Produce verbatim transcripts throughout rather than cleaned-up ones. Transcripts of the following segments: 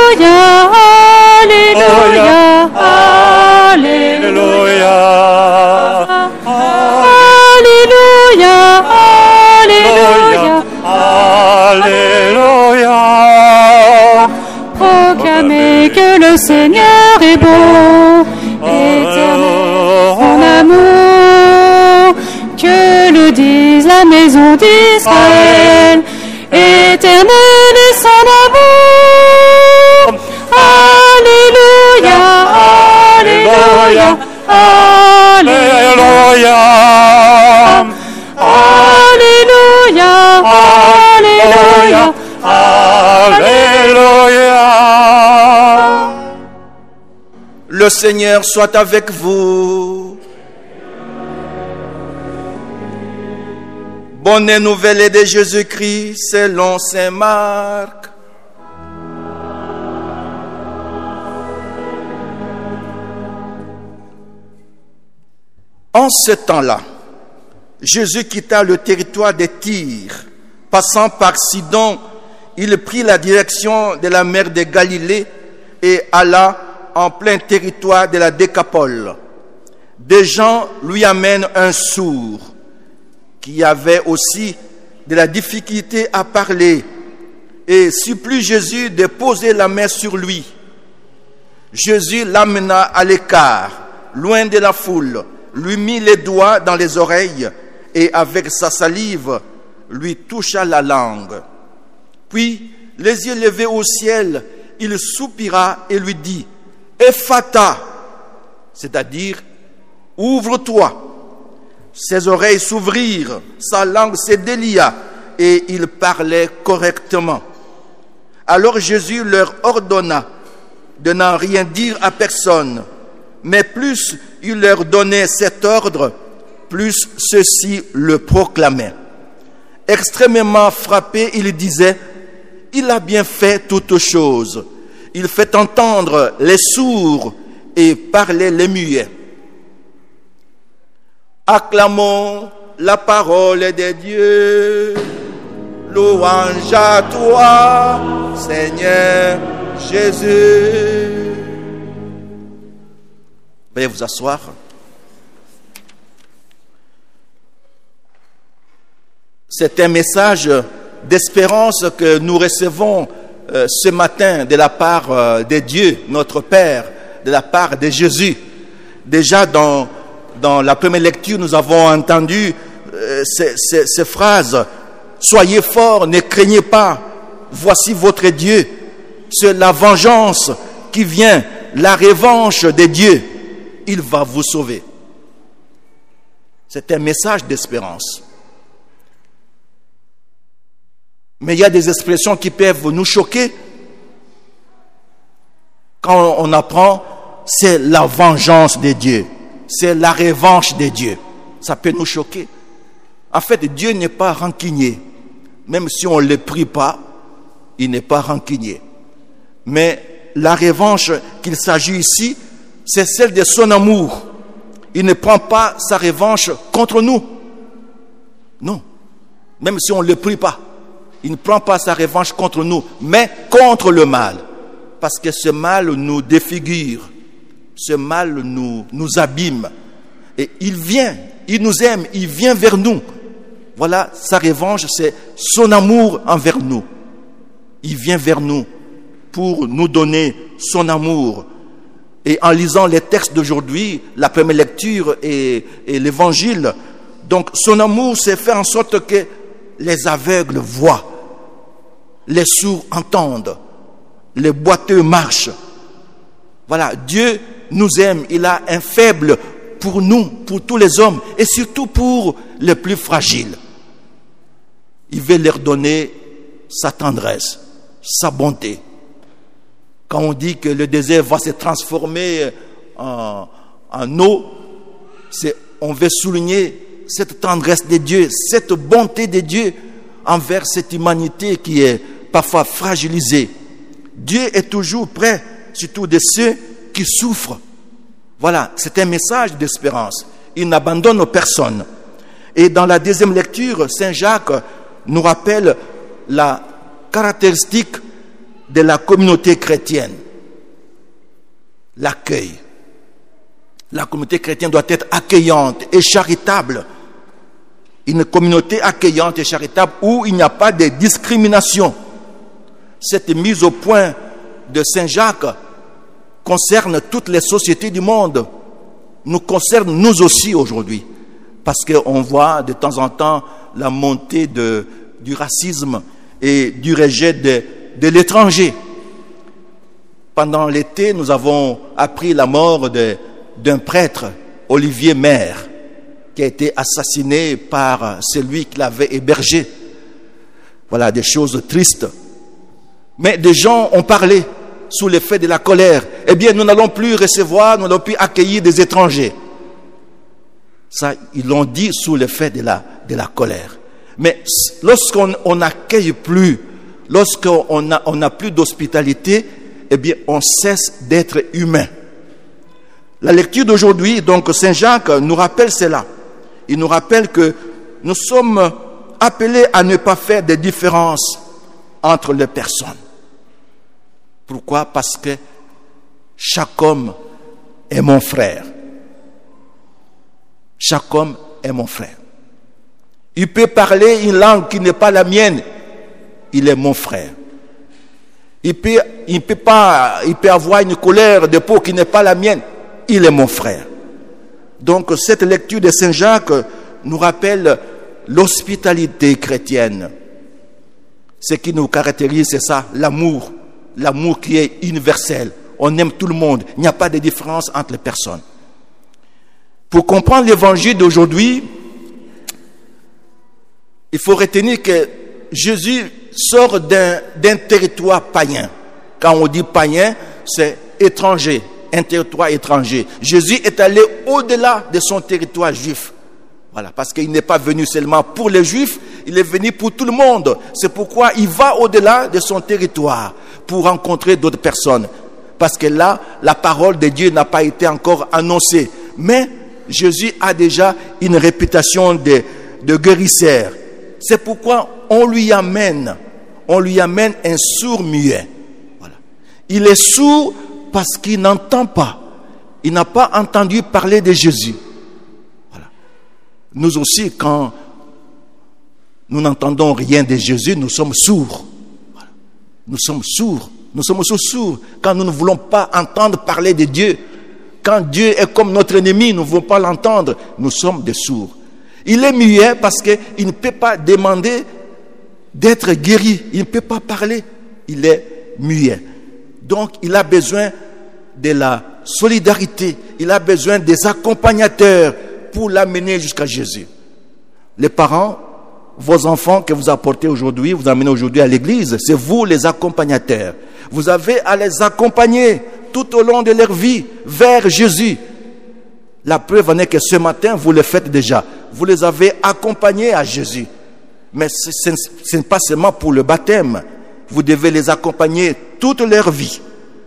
Alléluia, Alléluia, Alléluia, Alléluia, Alléluia. Proclamez que le Seigneur est beau, éternel son amour, que le dise la maison d'Israël, éternel est son amour. Alléluia, Alléluia, Alléluia, Alléluia, Alléluia, Alléluia. Le Seigneur soit avec vous. Bonne nouvelle de Jésus-Christ selon saint Marc. En ce temps-là, Jésus quitta le territoire de Tyr. Passant par Sidon, il prit la direction de la mer de Galilée et alla en plein territoire de la Décapole. Des gens lui amènent un sourd qui avait aussi de la difficulté à parler et supplie Jésus de poser la main sur lui. Jésus l'amena à l'écart, loin de la foule, lui mit les doigts dans les oreilles et avec sa salive lui toucha la langue. Puis, les yeux levés au ciel, il soupira et lui dit « Ephata », c'est-à-dire « Ouvre-toi ». Ses oreilles s'ouvrirent, sa langue se délia et il parlait correctement. Alors Jésus leur ordonna de n'en rien dire à personne, mais plus il leur donnait cet ordre, plus ceux-ci le proclamaient. Extrêmement frappé, il disait « Il a bien fait toutes choses. Il fait entendre les sourds et parler les muets. » Acclamons la parole de Dieu. Louange à toi, Seigneur Jésus. Veuillez vous asseoir. C'est un message d'espérance que nous recevons euh, ce matin de la part euh, de Dieu, notre Père, de la part de Jésus. Déjà dans, dans la première lecture, nous avons entendu euh, ces, ces, ces phrases. Soyez forts, ne craignez pas, voici votre Dieu. C'est la vengeance qui vient, la revanche de Dieu. Il va vous sauver. C'est un message d'espérance. Mais il y a des expressions qui peuvent nous choquer. Quand on apprend, c'est la vengeance de Dieu. C'est la revanche de Dieu. Ça peut nous choquer. En fait, Dieu n'est pas rancunier. Même si on ne le prie pas, il n'est pas rancunier. Mais la revanche qu'il s'agit ici, c'est celle de son amour. Il ne prend pas sa revanche contre nous. Non. Même si on ne le prie pas. Il ne prend pas sa revanche contre nous, mais contre le mal. Parce que ce mal nous défigure. Ce mal nous, nous abîme. Et il vient, il nous aime, il vient vers nous. Voilà, sa revanche, c'est son amour envers nous. Il vient vers nous pour nous donner son amour. Et en lisant les textes d'aujourd'hui, la première lecture et, et l'évangile, donc son amour, c'est faire en sorte que les aveugles voient, les sourds entendent, les boiteux marchent. Voilà, Dieu nous aime, il a un faible pour nous, pour tous les hommes, et surtout pour les plus fragiles. Il veut leur donner sa tendresse, sa bonté. Quand on dit que le désert va se transformer en, en eau, c'est, on veut souligner cette tendresse de Dieu, cette bonté de Dieu envers cette humanité qui est parfois fragilisée. Dieu est toujours près, surtout de ceux qui souffrent. Voilà, c'est un message d'espérance. Il n'abandonne personne. Et dans la deuxième lecture, Saint Jacques nous rappelle la caractéristique de la communauté chrétienne, l'accueil. La communauté chrétienne doit être accueillante et charitable. Une communauté accueillante et charitable où il n'y a pas de discrimination. Cette mise au point de Saint Jacques concerne toutes les sociétés du monde, nous concerne nous aussi aujourd'hui, parce qu'on voit de temps en temps la montée de, du racisme et du rejet de, de l'étranger. Pendant l'été, nous avons appris la mort de, d'un prêtre, Olivier Maire, qui a été assassiné par celui qui l'avait hébergé. Voilà, des choses tristes. Mais des gens ont parlé sous l'effet de la colère. Eh bien, nous n'allons plus recevoir, nous n'allons plus accueillir des étrangers. Ça, ils l'ont dit sous l'effet de la, de la colère. Mais lorsqu'on n'accueille plus, lorsqu'on n'a on n'a plus d'hospitalité, eh bien, on cesse d'être humain. La lecture d'aujourd'hui, donc, Saint Jacques nous rappelle cela. Il nous rappelle que nous sommes appelés à ne pas faire de différence entre les personnes. Pourquoi? Parce que chaque homme est mon frère. Chaque homme est mon frère. Il peut parler une langue qui n'est pas la mienne. Il est mon frère. Il peut, il peut pas, il peut avoir une couleur de peau qui n'est pas la mienne. Il est mon frère. Donc cette lecture de Saint Jacques nous rappelle l'hospitalité chrétienne. Ce qui nous caractérise, c'est ça, l'amour. L'amour qui est universel. On aime tout le monde. Il n'y a pas de différence entre les personnes. Pour comprendre l'évangile d'aujourd'hui, il faut retenir que Jésus sort d'un, d'un territoire païen. Quand on dit païen, c'est étranger, un territoire étranger. Jésus est allé au-delà de son territoire juif. Voilà, parce qu'il n'est pas venu seulement pour les Juifs, il est venu pour tout le monde. C'est pourquoi il va au-delà de son territoire pour rencontrer d'autres personnes. Parce que là, la parole de Dieu n'a pas été encore annoncée. Mais Jésus a déjà une réputation de, de guérisseur. C'est pourquoi on lui amène, on lui amène un sourd-muet. Voilà. Il est sourd parce qu'il n'entend pas. Il n'a pas entendu parler de Jésus. Voilà. Nous aussi, quand nous n'entendons rien de Jésus, nous sommes sourds. Voilà. Nous sommes sourds. Nous sommes aussi sourds quand nous ne voulons pas entendre parler de Dieu. Quand Dieu est comme notre ennemi, nous ne voulons pas l'entendre. Nous sommes des sourds. Il est muet parce qu'il ne peut pas demander d'être guéri. Il ne peut pas parler. Il est muet. Donc, il a besoin de la solidarité. Il a besoin des accompagnateurs pour l'amener jusqu'à Jésus. Les parents, vos enfants que vous apportez aujourd'hui, vous amenez aujourd'hui à l'église, c'est vous les accompagnateurs. Vous avez à les accompagner tout au long de leur vie vers Jésus. La preuve en est que ce matin, vous le faites déjà. Vous les avez accompagnés à Jésus. Mais ce n'est pas seulement pour le baptême. Vous devez les accompagner toute leur vie.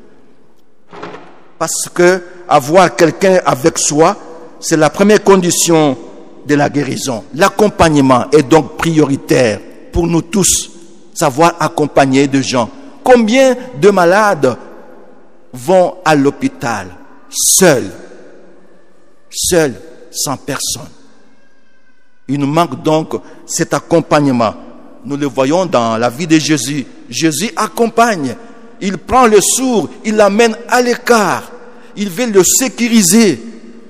Parce que avoir quelqu'un avec soi, c'est la première condition de la guérison. L'accompagnement est donc prioritaire pour nous tous. Savoir accompagner des gens. Combien de malades vont à l'hôpital seuls, seuls, sans personne? Il nous manque donc cet accompagnement. Nous le voyons dans la vie de Jésus. Jésus accompagne. Il prend le sourd, il l'amène à l'écart. Il veut le sécuriser.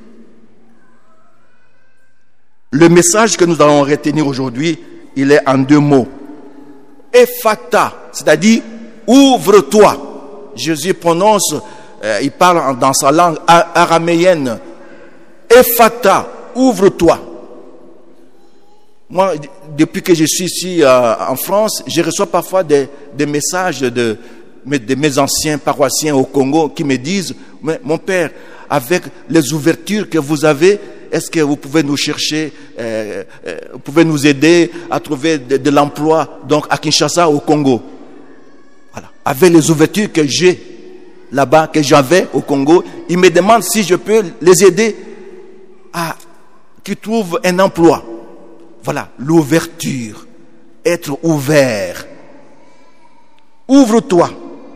Le message que nous allons retenir aujourd'hui, il est en deux mots. Ephata, c'est-à-dire ouvre-toi. Jésus prononce, euh, il parle dans sa langue araméenne. Ephata, ouvre-toi. Moi, depuis que je suis ici euh, en France, je reçois parfois des, des messages de, de mes anciens paroissiens au Congo qui me disent, mais mon père, avec les ouvertures que vous avez, est-ce que vous pouvez nous chercher, euh, euh, vous pouvez nous aider à trouver de, de l'emploi, donc à Kinshasa, au Congo? Voilà. Avec les ouvertures que j'ai là-bas, que j'avais au Congo, ils me demandent si je peux les aider à qu'ils trouvent un emploi. Voilà, l'ouverture, être ouvert. Ouvre-toi.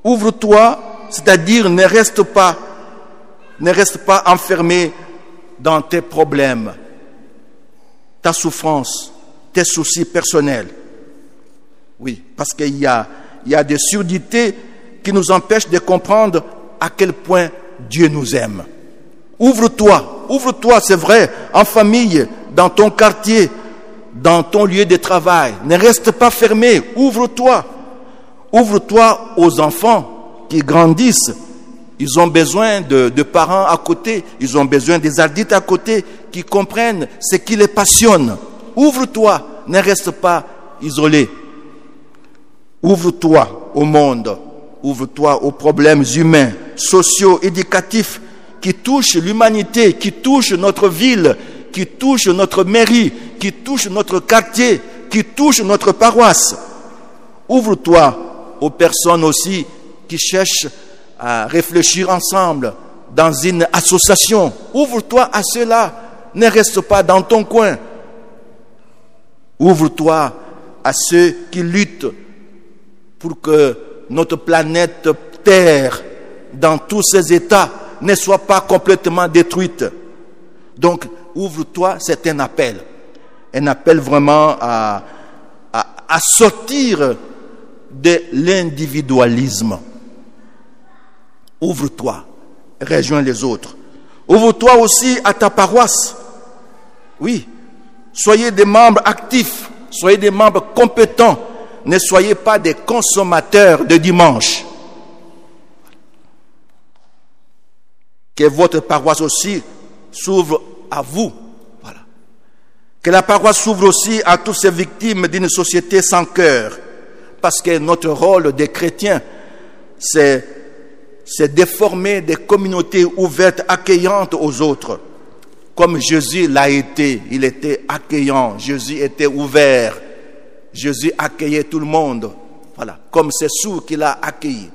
Ouvre-toi, c'est-à-dire ne reste pas, ne reste pas enfermé dans tes problèmes, ta souffrance, tes soucis personnels. Oui, parce qu'il y a, il y a des surdités qui nous empêchent de comprendre à quel point Dieu nous aime. Ouvre-toi, ouvre-toi, c'est vrai, en famille, dans ton quartier, dans ton lieu de travail. Ne reste pas fermé, ouvre-toi. Ouvre-toi aux enfants qui grandissent. Ils ont besoin de, de parents à côté, ils ont besoin des adultes à côté qui comprennent ce qui les passionne. Ouvre-toi, ne reste pas isolé. Ouvre-toi au monde, ouvre-toi aux problèmes humains, sociaux, éducatifs qui touchent l'humanité, qui touchent notre ville, qui touchent notre mairie, qui touchent notre quartier, qui touchent notre paroisse. Ouvre-toi aux personnes aussi qui cherchent à réfléchir ensemble dans une association. Ouvre-toi à cela, ne reste pas dans ton coin. Ouvre-toi à ceux qui luttent pour que notre planète Terre, dans tous ses états, ne soit pas complètement détruite. Donc, ouvre-toi, c'est un appel. Un appel vraiment à, à, à sortir de l'individualisme. Ouvre-toi, rejoins les autres. Ouvre-toi aussi à ta paroisse. Oui, soyez des membres actifs, soyez des membres compétents. Ne soyez pas des consommateurs de dimanche. Que votre paroisse aussi s'ouvre à vous. Voilà. Que la paroisse s'ouvre aussi à toutes ces victimes d'une société sans cœur. Parce que notre rôle des chrétiens, c'est, c'est de former des communautés ouvertes, accueillantes aux autres. Comme Jésus l'a été, il était accueillant, Jésus était ouvert. Jésus accueillait tout le monde, voilà, comme ces sourds qu'il a accueillis.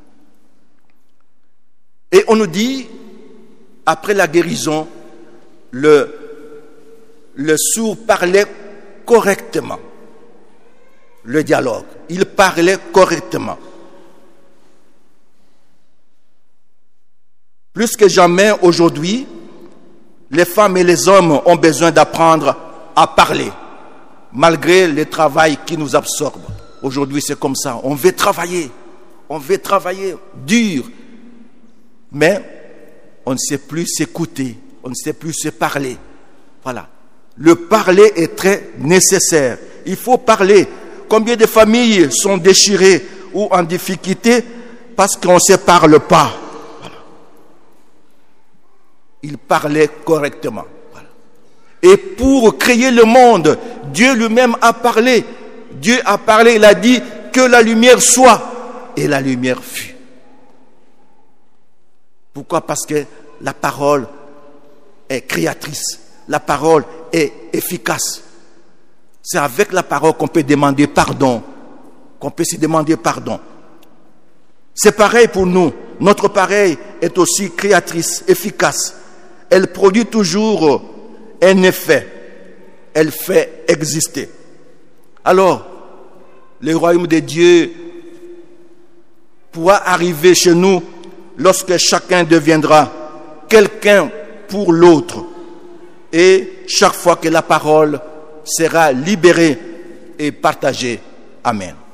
Et on nous dit, après la guérison, le, le sourd parlait correctement. Le dialogue, il parlait correctement. Plus que jamais aujourd'hui, les femmes et les hommes ont besoin d'apprendre à parler. Malgré le travail qui nous absorbe. Aujourd'hui, c'est comme ça. On veut travailler. On veut travailler dur. Mais on ne sait plus s'écouter. On ne sait plus se parler. Voilà. Le parler est très nécessaire. Il faut parler. Combien de familles sont déchirées ou en difficulté parce qu'on ne se parle pas. Voilà. Il parlait correctement. Et pour créer le monde, Dieu lui-même a parlé. Dieu a parlé, il a dit que la lumière soit. Et la lumière fut. Pourquoi? Parce que la parole est créatrice. La parole est efficace. C'est avec la parole qu'on peut demander pardon. Qu'on peut se demander pardon. C'est pareil pour nous. Notre parole est aussi créatrice, efficace. Elle produit toujours un effet, elle fait exister. Alors, le royaume de Dieu pourra arriver chez nous lorsque chacun deviendra quelqu'un pour l'autre et chaque fois que la parole sera libérée et partagée. Amen.